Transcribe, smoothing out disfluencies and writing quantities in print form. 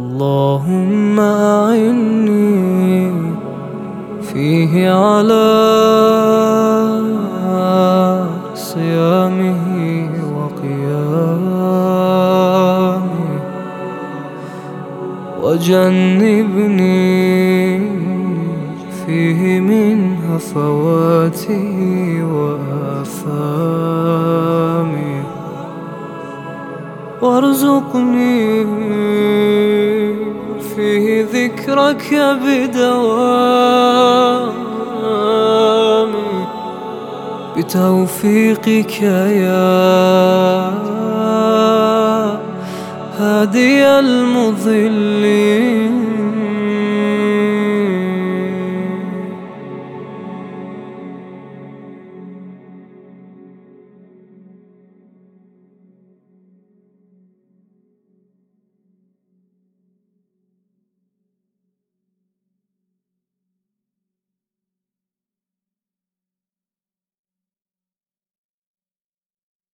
اللهم أعني فيه على صيامه وقيامه، وجنبني فيه من هفواته وآثامه، وارزقني فيه ذكرك بدوامي، بتوفيقك يا هادي المضلين.